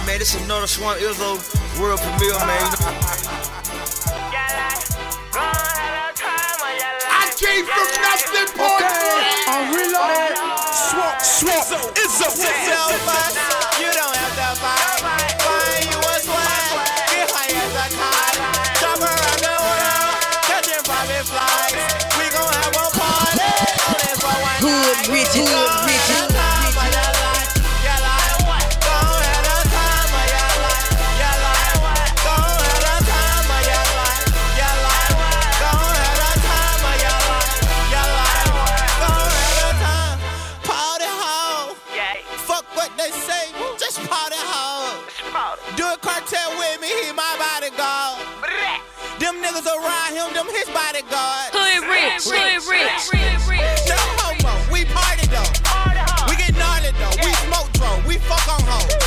man, this another Swamp Izzo world premiere, man. I came from nothing, boy. I'm reloaded. Swamp Izzo. You don't have to fight. Find you a swag. Get high as a kite. Jump around the world. Catching private flights. We gon' have a party. Only for one night. Richard. Do a cartel with me, he my bodyguard. Them niggas around him, them his bodyguard. Hood rich. No homo, we party though. We get gnarly though, we smoke bro, we fuck on hoes.